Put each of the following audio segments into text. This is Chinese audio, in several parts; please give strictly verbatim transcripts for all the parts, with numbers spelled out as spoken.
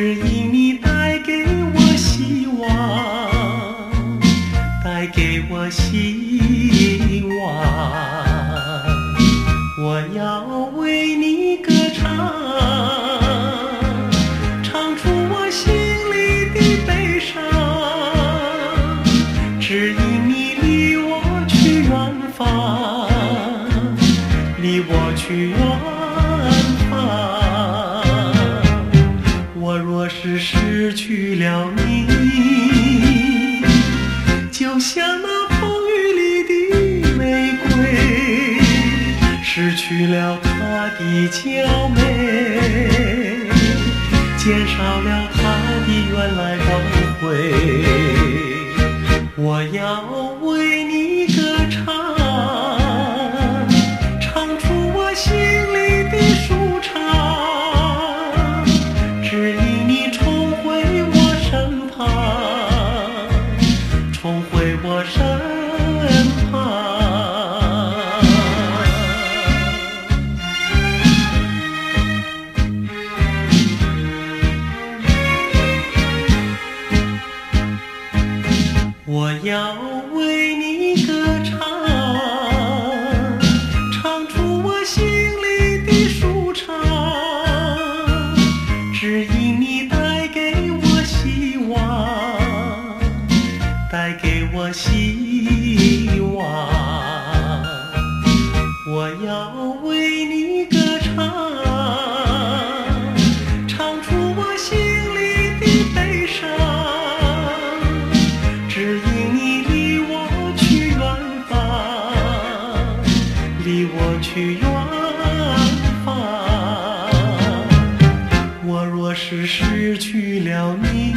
只因你带给我希望，带给我希望。我要为你歌唱，唱出我心里的悲伤。只因你离我去远方，离我去远方。我若是失去了你，就像那风雨里的玫瑰，失去了它的娇美，减少了它的原来光辉。我要为你歌唱，唱出我心里的舒畅。只因你重回我身旁，重回我身旁。我要为你歌唱，唱出我心里的舒畅。只因你带给我希望，带给我希望。我要为你歌唱，唱出我心里的悲伤。只因你离我去远方，离我去远方。我若是失去了你，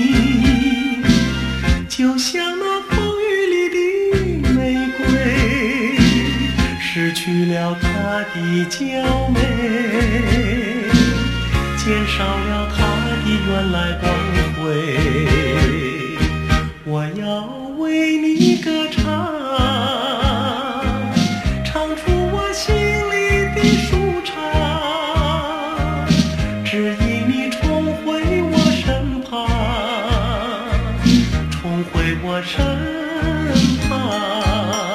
就像那风雨里的玫瑰，失去了它的娇美，减少了它的原来光辉。我要为你歌唱，唱出我心里的舒畅。只因你重回我身旁，重回我身旁。